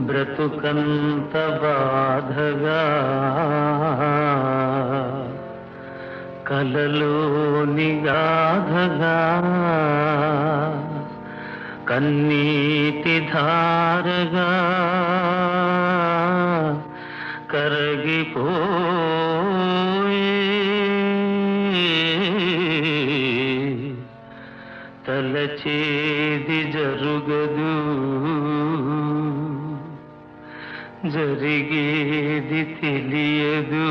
బ్రతుకంత బాధగా కలలోని గాధగా కన్నీటి ధారగా కరగిపోయే తలచేది జరుగదు జరిగేది తెలియదు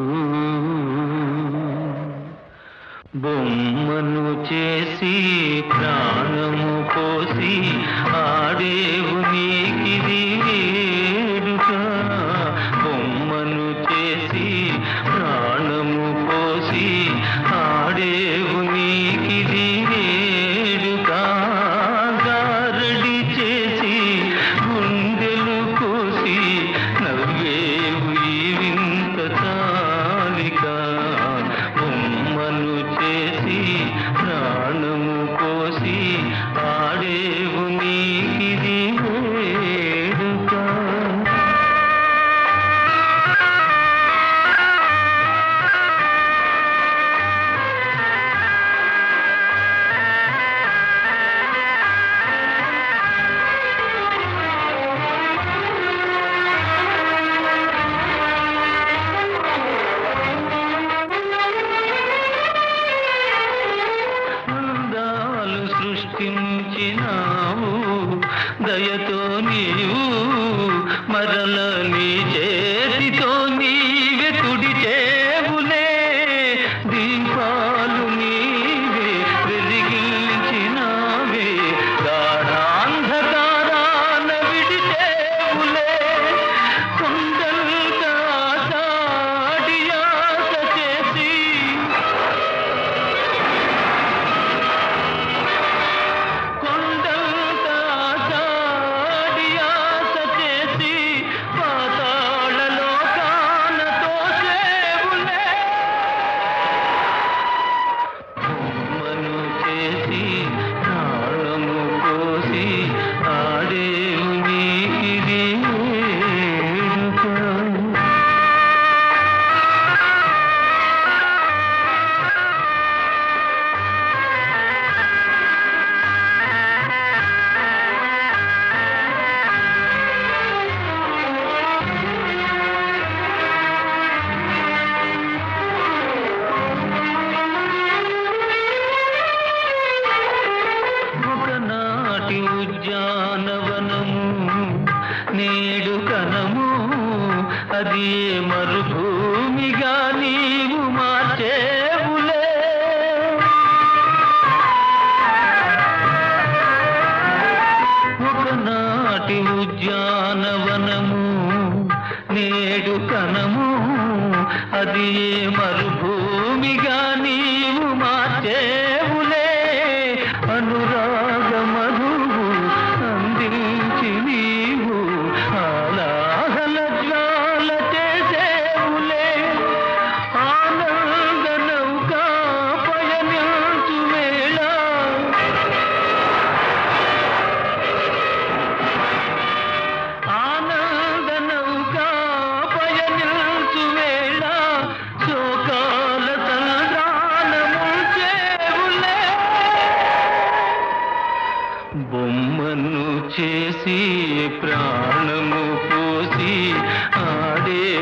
బొమ్మను చేసి ప్రాణము పోసి ఆడేవు నీకిది వేడుక బొమ్మను చేసి ప్రాణము పోసి ఆడేవు నీకిది వేడుక గారడి చేసి గుండెలు కోసి నవ్వేవు ఈ వింత తాలిక బొమ్మను చేసి ప్రాణము పోసి ఆడేవు నీకిది వేడుక సృష్టించినావు దయతో నీవు మరల నీ చేతితో నీవే తుడిచేవులే దీపాలు నీవే వెలిగించినావే గాఢాంధకారాన విడిచేవులే కొండంతా చాడియాస చేసి ప్రాణము పోసి ఆడేవు నీకిది వేడుక ఉద్యానవనము నేడు కనము అది మరుభూమిగా నీవు మార్చేవులే ఒకనాటి ఉద్యానవనము నేడు కనము అది మరుభూమిగా నీవు మార్చేవులే అనురాగ మధువు అందించి నీవు ఆలాహల జ్వాల చేసేవులే ఆనంద నౌకా పయనించు వేళ ఆనంద నౌకా పయనించు వేళ శోకాల సంద్రానముంచేవులే బొమ్మను చేసి ప్రాణము పోసి ఆడే